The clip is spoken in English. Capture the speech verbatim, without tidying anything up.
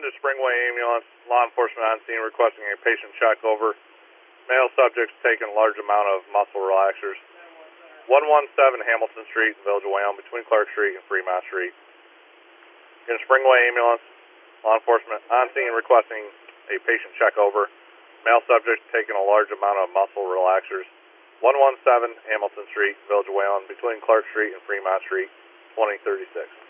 to Springway Ambulance. Law enforcement on scene requesting a patient check over. Male subjects taking a large amount of muscle relaxers. one one seven Hamilton Street, Village of Wayne, between Clark Street and Fremont Street. In Springway Ambulance. Law enforcement on scene requesting a patient check over. Male subject taking a large amount of muscle relaxers. one one seven Hamilton Street, Village of Wayne, between Clark Street and Fremont Street, twenty thirty-six.